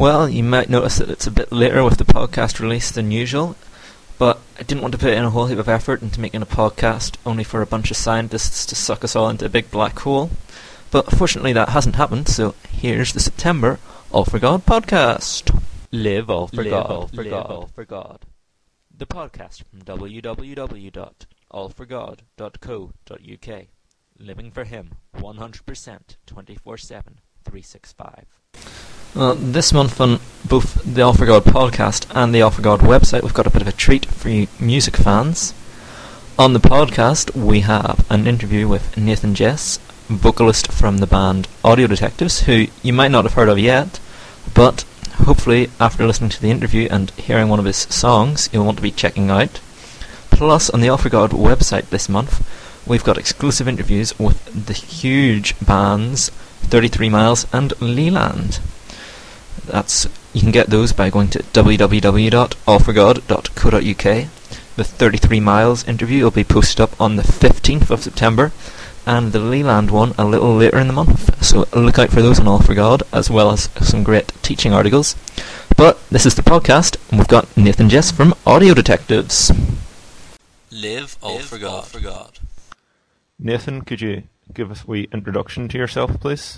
Well, you might notice that it's a bit later with the podcast release than usual, but I didn't want to put in a whole heap of effort into making a podcast only for a bunch of scientists to suck us all into a big black hole. But fortunately that hasn't happened, so here's the September All For God podcast. Live All For God. The podcast from www.allforgod.co.uk. Living for Him, 100%, 24/7, 365. This month on both the All For God podcast and the All For God website, we've got a bit of a treat for you music fans. On the podcast, we have an interview with Nathan Jess, vocalist from the band Audio Detectives, who you might not have heard of yet, but hopefully after listening to the interview and hearing one of his songs, you'll want to be checking out. Plus, on the All For God website this month, we've got exclusive interviews with the huge bands 33 Miles and Leland. You can get those by going to www.allforgod.co.uk. The 33 Miles interview will be posted up on the 15th of September, and the Leland one a little later in the month. So look out for those on All For God, as well as some great teaching articles. But this is the podcast, and we've got Nathan Jess from Audio Detectives. Live All For God. Nathan, could you give us a wee introduction to yourself, please?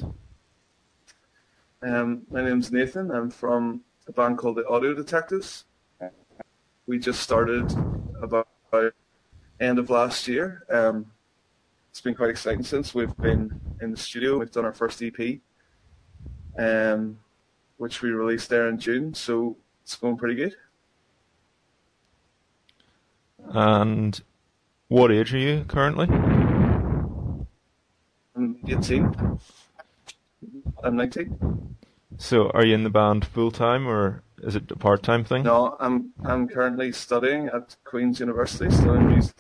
My name's Nathan. I'm from a band called the Audio Detectives. We just started about end of last year. It's been quite exciting since we've been in the studio. We've done our first EP, which we released there in June, so it's going pretty good. And what age are you currently? I'm 18. I'm 19. So are you in the band full-time, or is it a part-time thing? No, I'm currently studying at Queen's University, studying music.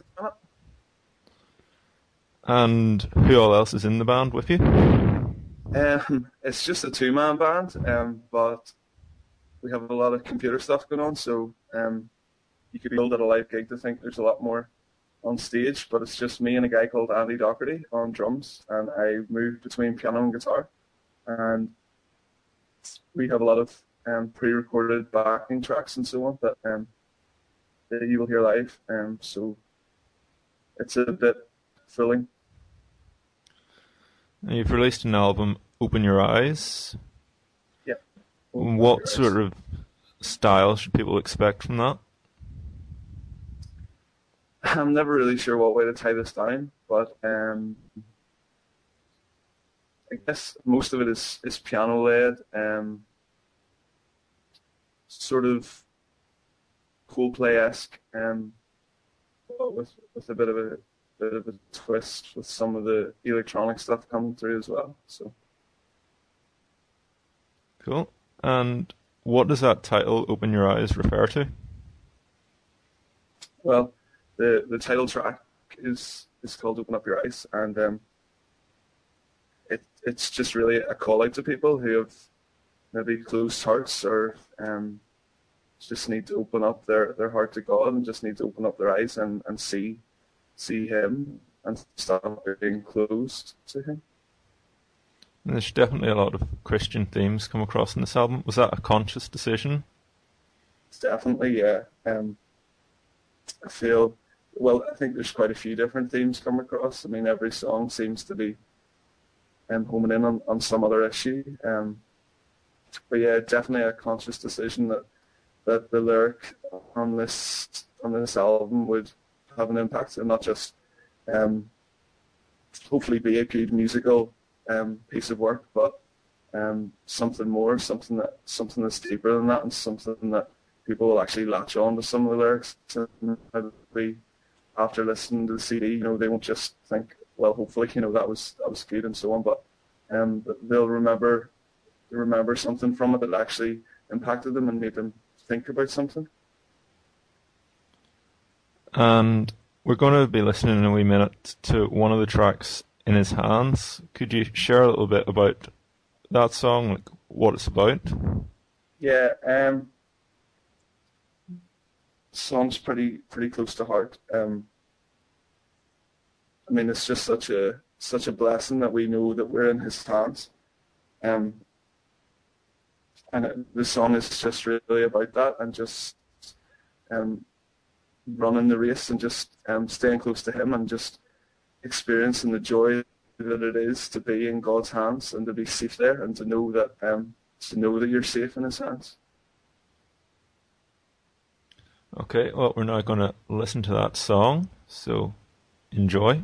And who all else is in the band with you? It's just a two-man band, but we have a lot of computer stuff going on, so you could be told at a live gig to think there's a lot more on stage, but it's just me and a guy called Andy Doherty on drums, and I move between piano and guitar. And we have a lot of pre-recorded backing tracks and so on that you will hear live, so it's a bit thrilling. You've released an album, Open Your Eyes. Yeah. What sort of style should people expect from that? I'm never really sure what way to tie this down, but I guess most of it is piano-led, sort of Coldplay-esque, with a bit of a twist with some of the electronic stuff coming through as well. So cool. And what does that title, Open Your Eyes, refer to? Well, the title track is called Open Up Your Eyes, and it's just really a call out to people who have maybe closed hearts, or just need to open up their heart to God, and just need to open up their eyes and see Him and stop being closed to Him. And there's definitely a lot of Christian themes come across in this album. Was that a conscious decision? It's definitely, yeah. I think there's quite a few different themes come across. I mean, every song seems to be homing in on some other issue. But yeah, definitely a conscious decision that the lyric on this album would have an impact, and not just hopefully be a good musical piece of work, but something more, something that's deeper than that, and something that people will actually latch on to some of the lyrics, and maybe after listening to the CD, they won't just think, well, hopefully, that was good and so on, but they'll remember something from it that actually impacted them and made them think about something. And we're going to be listening in a wee minute to one of the tracks, In His Hands. Could you share a little bit about that song, like what it's about? Yeah, song's pretty close to heart. I mean, it's just such a blessing that we know that we're in His hands. the song is just really about that, and just um, running the race, and just staying close to Him, and just experiencing the joy that it is to be in God's hands and to be safe there, and to know that you're safe in His hands. Okay, well, we're now going to listen to that song, so enjoy.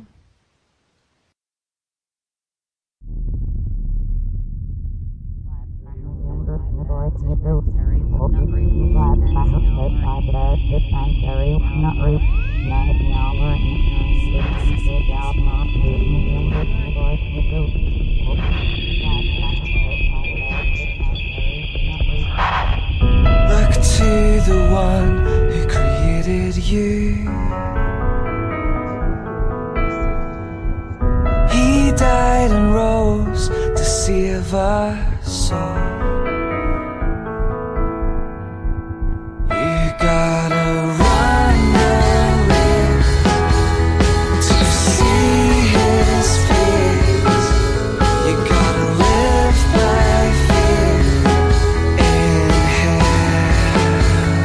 Look to the one who created you. He died and rose to save us all. You gotta run the race to see His face. You gotta live by faith in Him.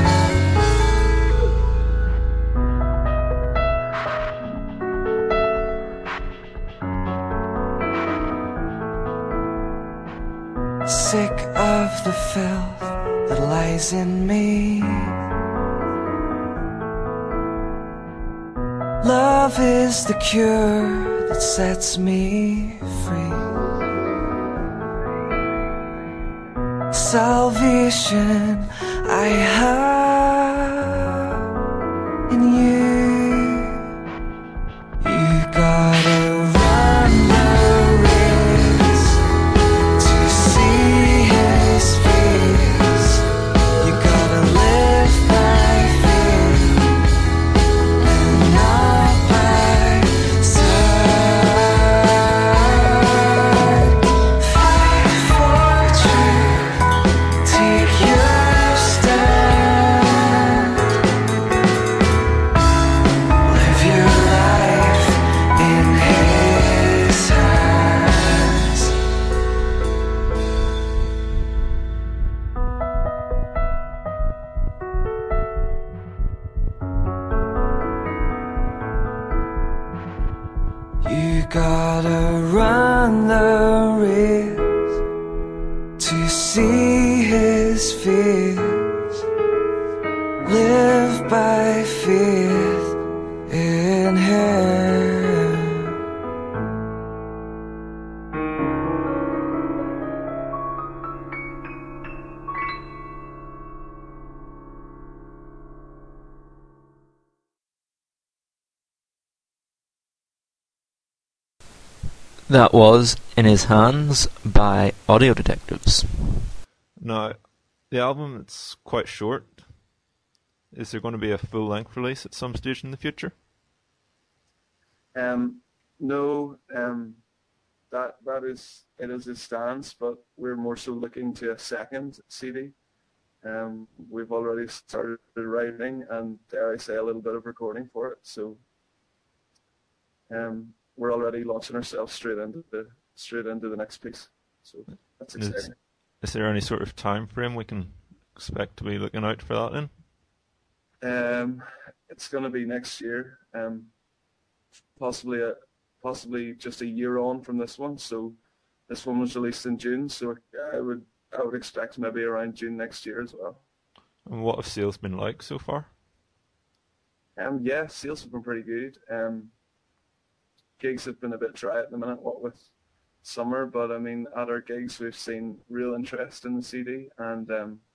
Sick of the filth that lies in me. Love is the cure that sets me free. Salvation I have in you. You gotta run the race to see His face. You gotta live by faith and not by sight. Fight for truth, take your stand. Live your life in His hands. You gotta run the race to see His face. Live by faith in Him. That was In His Hands by Audio Detectives. Now, the album, it's quite short. Is there going to be a full-length release at some stage in the future? No, that is it as it stands, but we're more so looking to a second CD. We've already started writing and, dare I say, a little bit of recording for it. So we're already launching ourselves straight into the next piece. So that's exciting. Is there any sort of time frame we can expect to be looking out for that in? It's going to be next year, possibly just a year on from this one. So this one was released in June, so I would expect maybe around June next year as well. And what have sales been like so far? Yeah, sales have been pretty good. Gigs have been a bit dry at the minute, what with summer, but I mean, at our gigs we've seen real interest in the CD and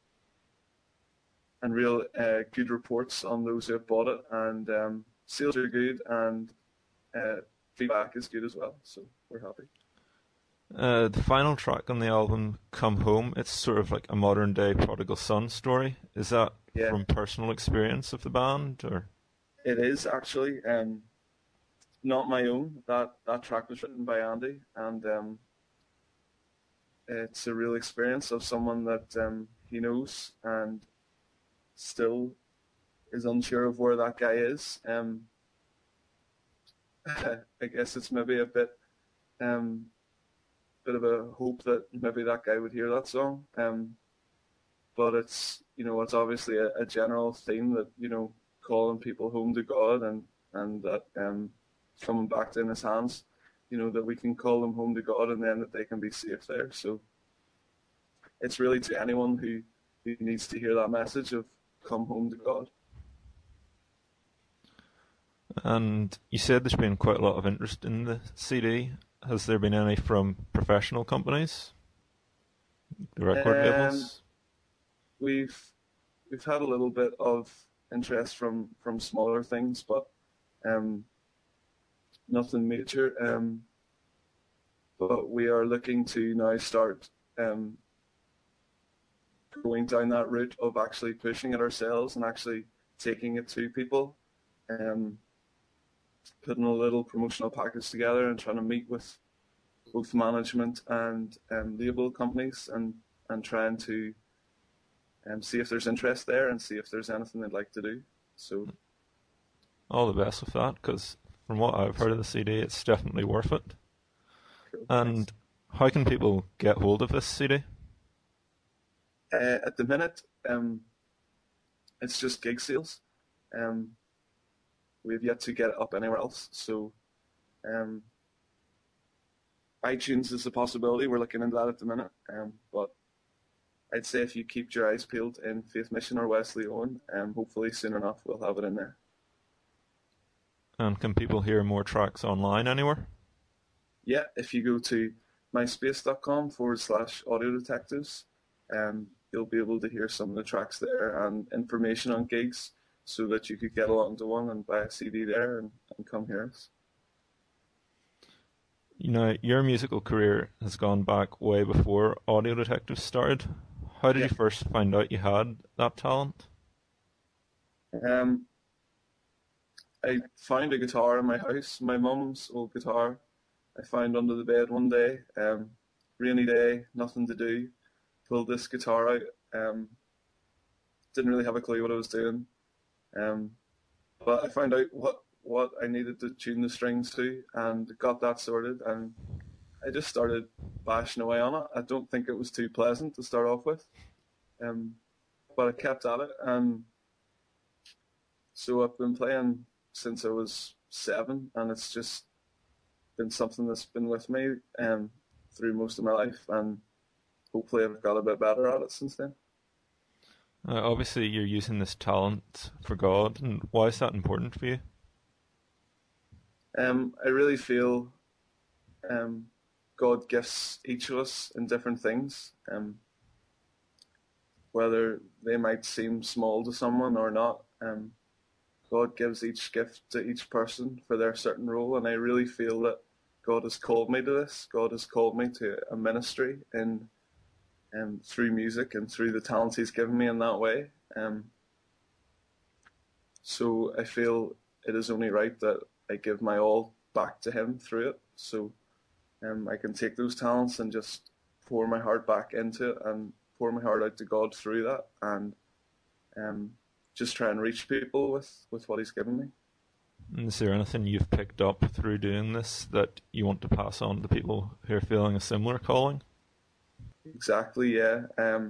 real good reports on those who have bought it, and sales are good, and feedback is good as well, so we're happy. The final track on the album, Come Home, it's sort of like a modern day prodigal son story. Is that from personal experience of the band, or? It is actually. Not my own. That track was written by Andy, and it's a real experience of someone that he knows and still is unsure of where that guy is. I guess it's maybe a bit of a hope that maybe that guy would hear that song. but it's it's obviously a general theme that calling people home to God and that coming back to in His hands, that we can call them home to God and then that they can be safe there. So it's really to anyone who needs to hear that message of come home to God. And you said there's been quite a lot of interest in the CD. Has there been any from professional companies? The record labels? We've had a little bit of interest from smaller things, but nothing major. But we are looking to now start going down that route of actually pushing it ourselves and actually taking it to people, putting a little promotional package together and trying to meet with both management and label companies and trying to see if there's interest there and see if there's anything they'd like to do. So all the best with that, because from what I've heard of the CD, it's definitely worth it. Cool. And Thanks. How can people get hold of this CD? At the minute, it's just gig sales. We've yet to get it up anywhere else. So iTunes is a possibility. We're looking into that at the minute. But I'd say if you keep your eyes peeled in Faith Mission or Wesleyan, hopefully soon enough we'll have it in there. And can people hear more tracks online anywhere? Yeah, if you go to myspace.com/audio detectives, you'll be able to hear some of the tracks there and information on gigs so that you could get along to one and buy a CD there and come hear us. Your musical career has gone back way before Audio Detectives started. How did you first find out you had that talent? I found a guitar in my house, my mum's old guitar. I found under the bed one day, rainy day, nothing to do. Pulled this guitar out. Didn't really have a clue what I was doing, but I found out what I needed to tune the strings to, and got that sorted. And I just started bashing away on it. I don't think it was too pleasant to start off with, but I kept at it, and so I've been playing since I was 7, and it's just been something that's been with me through most of my life, and hopefully I've got a bit better at it since then. Obviously you're using this talent for God, and why is that important for you? I really feel God gifts each of us in different things, whether they might seem small to someone or not. God gives each gift to each person for their certain role, and I really feel that God has called me to this. God has called me to a ministry in through music and through the talents He's given me in that way. So I feel it is only right that I give my all back to Him through it. So I can take those talents and just pour my heart back into it and pour my heart out to God through that, and just try and reach people with what He's given me. Is there anything you've picked up through doing this that you want to pass on to people who are feeling a similar calling? Exactly, yeah.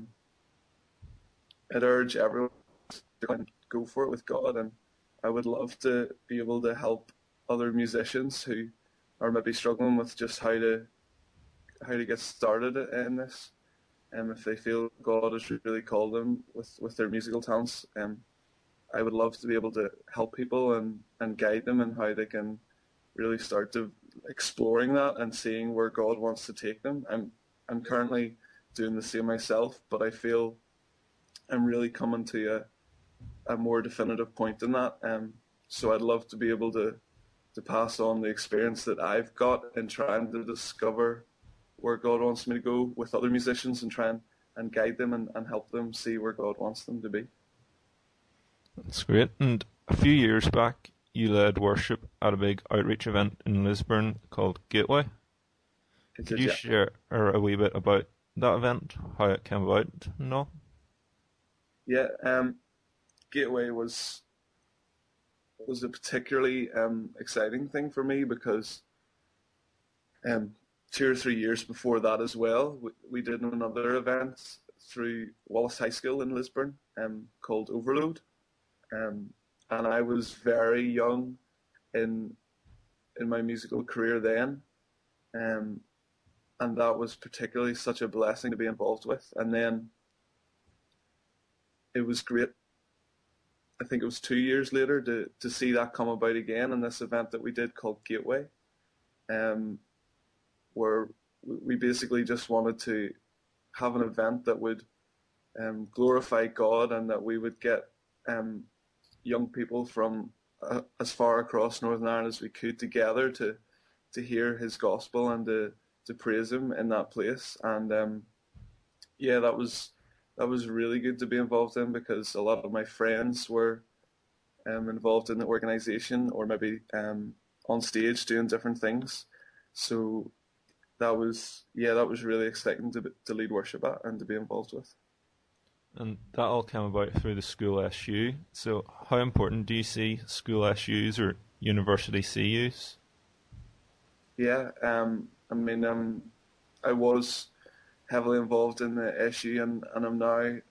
I'd urge everyone to go for it with God, and I would love to be able to help other musicians who are maybe struggling with just how to get started in this. If they feel God has really called them with their musical talents, I would love to be able to help people and guide them in how they can really start to exploring that and seeing where God wants to take them. I'm currently doing the same myself, but I feel I'm really coming to a more definitive point in that. So I'd love to be able to pass on the experience that I've got in trying to discover where God wants me to go with other musicians and try and guide them and help them see where God wants them to be. That's great. And a few years back, you led worship at a big outreach event in Lisburn called Gateway. Could you share a wee bit about that event, how it came about and all? Yeah, Gateway was a particularly exciting thing for me because 2 or 3 years before that as well, we did another event through Wallace High School in Lisburn, called Overload, and I was very young in my musical career then, and that was particularly such a blessing to be involved with. And then it was great. I think it was 2 years later to see that come about again in this event that we did called Gateway, where we basically just wanted to have an event that would glorify God, and that we would get young people from as far across Northern Ireland as we could together to hear His gospel and to praise Him in that place. And yeah, that was really good to be involved in, because a lot of my friends were involved in the organisation, or maybe on stage doing different things. So that was really exciting to lead worship at and to be involved with. And that all came about through the school SU. So how important do you see school SUs or university CUs? Yeah, I mean, I was heavily involved in the SU, and I'm now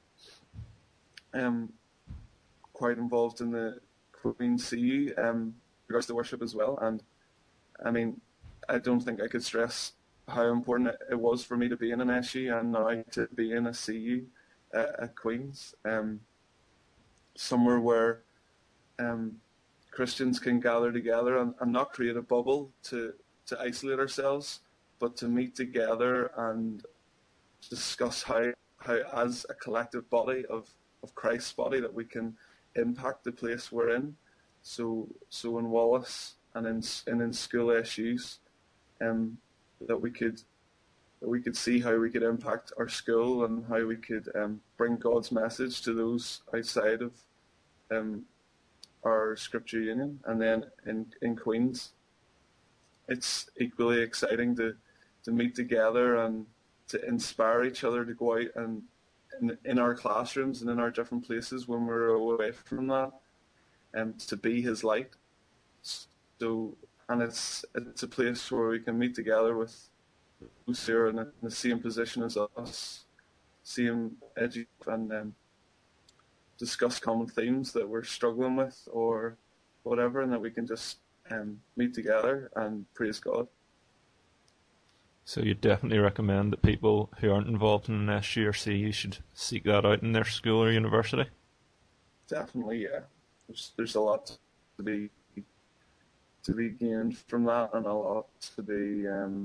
quite involved in the Queen's CU, regards to worship as well. And I mean, I don't think I could stress how important it was for me to be in an SU and now to be in a CU at Queen's, somewhere where Christians can gather together and not create a bubble to isolate ourselves, but to meet together and discuss how as a collective body of Christ's body that we can impact the place we're in. So in Wallace and in school SUs, that we could see how we could impact our school and how we could bring God's message to those outside of our Scripture Union. And then in Queen's, it's equally exciting to meet together and to inspire each other to go out and in our classrooms and in our different places when we're away from that, and to be His light. So, and it's a place where we can meet together with those who are in the same position as us, same educate, and discuss common themes that we're struggling with or whatever, and that we can just meet together and praise God. So you definitely recommend that people who aren't involved in an SU or CU should seek that out in their school or university? Definitely, yeah. There's a lot to be gained from that, and a lot to be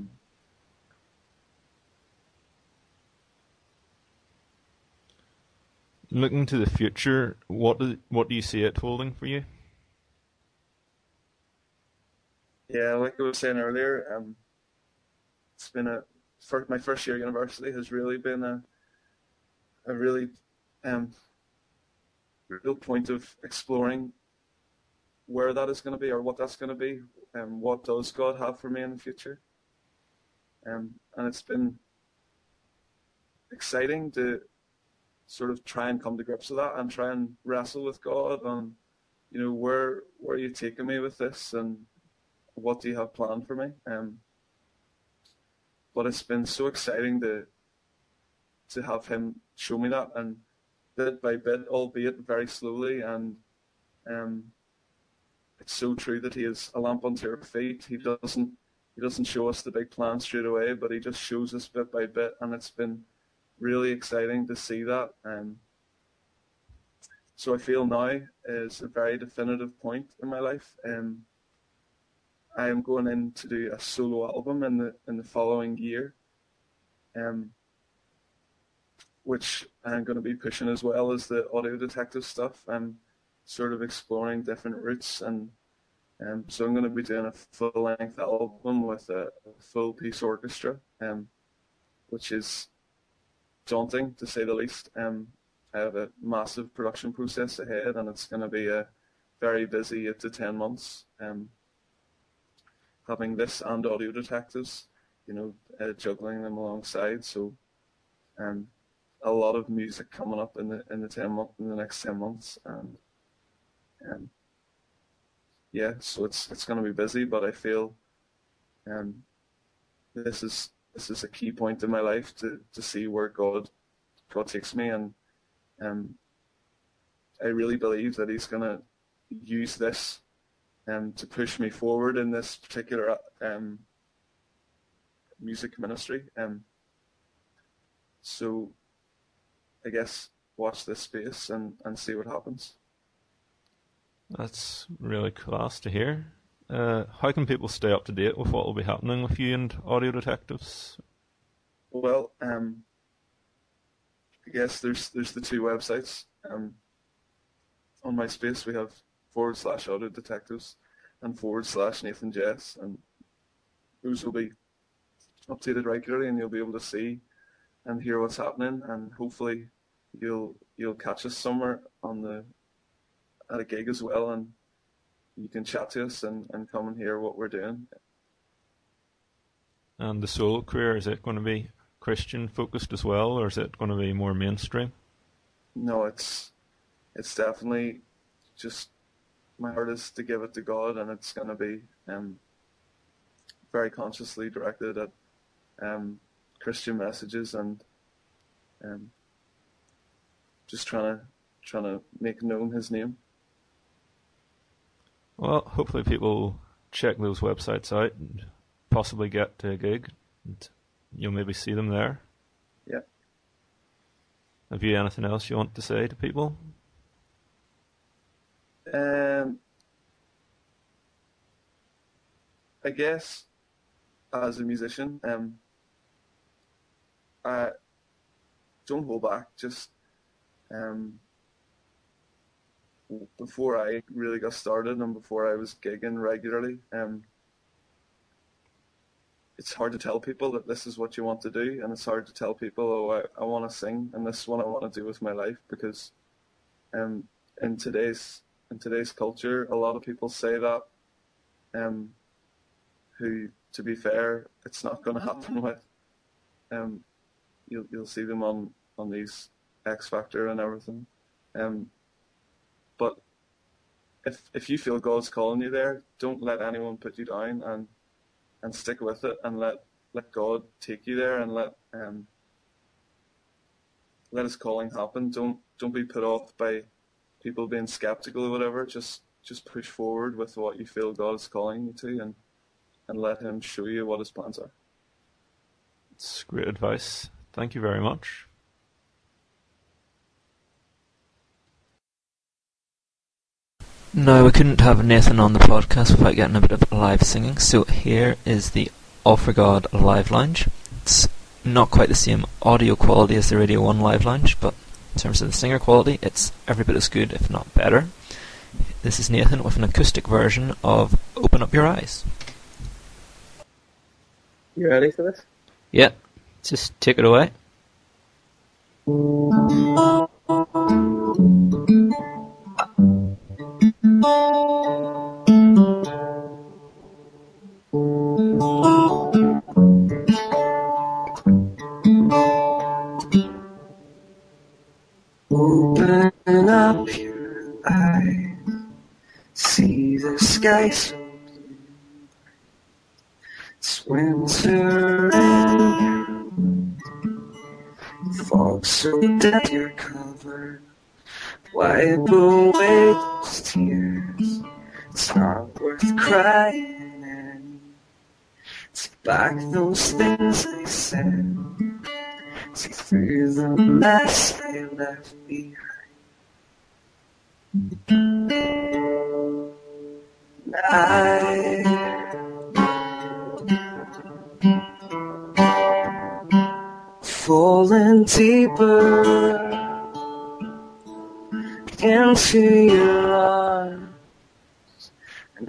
looking to the future. What do you see it holding for you? Yeah, like I was saying earlier, it's been my first year at university has really been a really real point of exploring where that is going to be, or what that's going to be, and what does God have for me in the future. And it's been exciting to sort of try and come to grips with that and try and wrestle with God on, where are you taking me with this, and what do you have planned for me? But it's been so exciting to have Him show me that, and bit by bit, albeit very slowly, and it's so true that He is a lamp unto our feet. He doesn't show us the big plan straight away, but He just shows us bit by bit, and it's been really exciting to see that. So I feel now is a very definitive point in my life. I am going in to do a solo album in the following year, which I'm going to be pushing as well as the Audio Detective stuff. I'm sort of exploring different routes, and so I'm going to be doing a full-length album with a full-piece orchestra, which is daunting to say the least. I have a massive production process ahead, and it's going to be a very busy 8 to 10 months. Having this and Audio Detectives, juggling them alongside. So, a lot of music coming up in the next 10 months, and yeah, so it's going to be busy. But I feel, this is a key point in my life to see where God God takes me, and I really believe that He's going to use this to push me forward in this particular music ministry. So I guess watch this space and see what happens. That's really class to hear. How can people stay up to date with what will be happening with you and Audio Detectives? Well, I guess there's the two websites. On MySpace we have /Audio Detectives and /Nathan Jess, and those will be updated regularly, and you'll be able to see and hear what's happening, and hopefully you'll catch us somewhere at a gig as well, and you can chat to us and come and hear what we're doing. And the solo career, is it going to be Christian focused as well, or is it going to be more mainstream? No, it's definitely just, my heart is to give it to God, and it's going to be very consciously directed at Christian messages, and just trying to make known His name. Well, hopefully people check those websites out and possibly get to a gig, and you'll maybe see them there. Yeah. Have you anything else you want to say to people? I guess as a musician, I don't hold back. Just before I really got started and before I was gigging regularly, it's hard to tell people that this is what you want to do, and it's hard to tell people, oh, I want to sing and this is what I want to do with my life, because in today's culture, a lot of people say that, who, to be fair, it's not going to happen with. You'll see them on these X Factor and everything. But if you feel God's calling you there, don't let anyone put you down, and stick with it, and let God take you there, and let His calling happen. Don't be put off by people being skeptical or whatever. Just push forward with what you feel God is calling you to, and let Him show you what His plans are. It's great advice. Thank you very much. No, we couldn't have Nathan on the podcast without getting a bit of live singing, so here is the All For God Live Lounge. It's not quite the same audio quality as the Radio 1 Live Lounge, but in terms of the singer quality, it's every bit as good, if not better. This is Nathan with an acoustic version of Open Up Your Eyes. You ready for this? Yeah, just take it away. Open up your eyes, see the sky so blue. It's winter and fog so dead you're covered. Wipe away those tears. It's not worth crying and take back those things they said. See through the mess they left behind. Falling deeper into your arms, and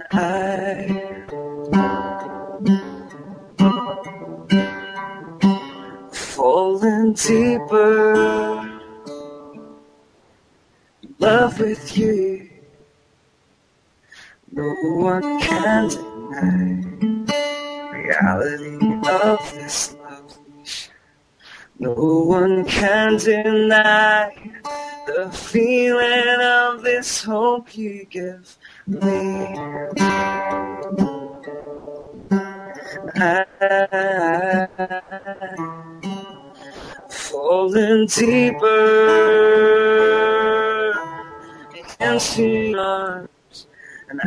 falling deeper in love with you. No one can deny reality of this love we share. No one can deny the feeling of this hope you give me. falling deeper into your arms, and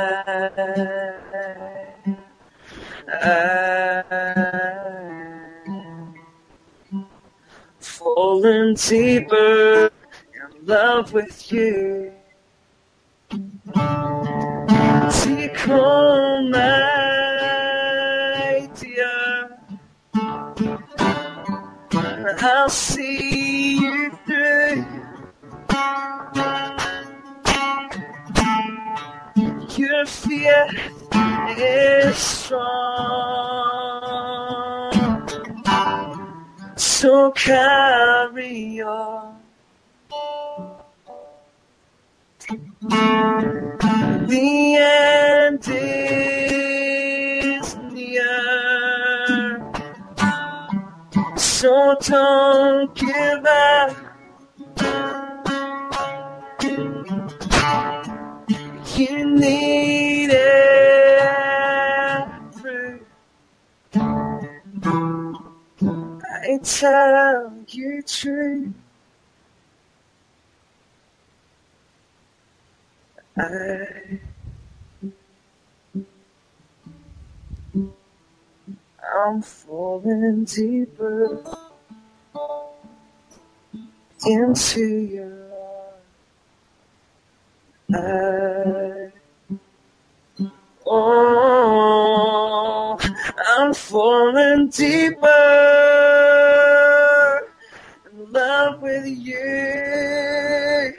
falling deeper in love with you. Take home, my dear, and I'll see you through. Your fear is strong, so carry on. The end is near, so don't give up. You need every. I tell you true. I'm falling deeper into your arms. Oh, I'm falling deeper in love with you.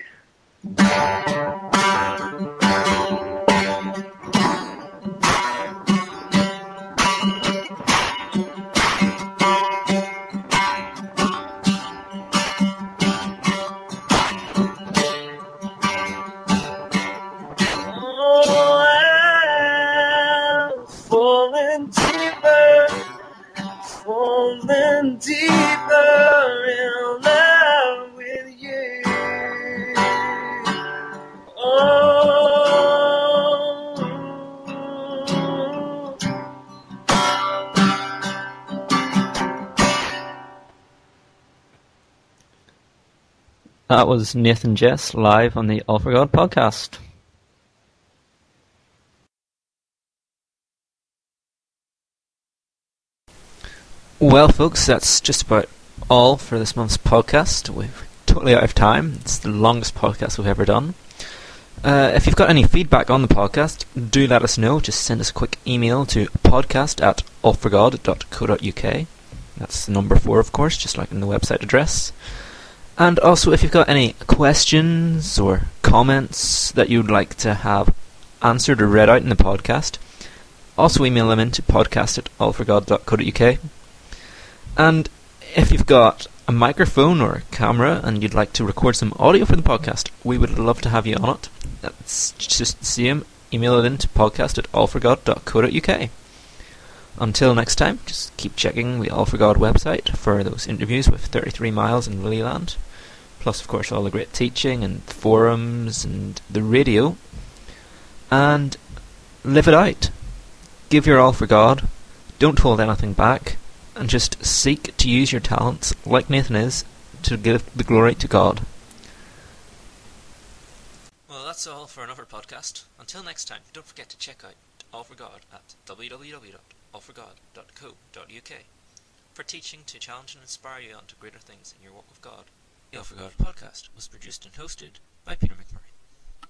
Falling deeper in love with you. Oh, that was Nathan Jess live on the All For God podcast. Well, folks, that's just about all for this month's podcast. We're totally out of time. It's the longest podcast we've ever done. If you've got any feedback on the podcast, do let us know. Just send us a quick email to podcast@allforgod.co.uk. That's the number 4, of course, just like in the website address. And also, if you've got any questions or comments that you'd like to have answered or read out in the podcast, also email them into podcast@allforgod.co.uk. And if you've got a microphone or a camera and you'd like to record some audio for the podcast, we would love to have you on it. That's just the same. Email it in to podcast@allforgod.co.uk. Until next time, just keep checking the All For God website for those interviews with 33 Miles and Lilyland. Plus, of course, all the great teaching and forums and the radio. And live it out. Give your all for God. Don't hold anything back. And just seek to use your talents, like Nathan is, to give the glory to God. Well, that's all for another podcast. Until next time, don't forget to check out All For God at www.allforgod.co.uk for teaching to challenge and inspire you on to greater things in your walk with God. The All For God podcast was produced and hosted by Peter McMurray.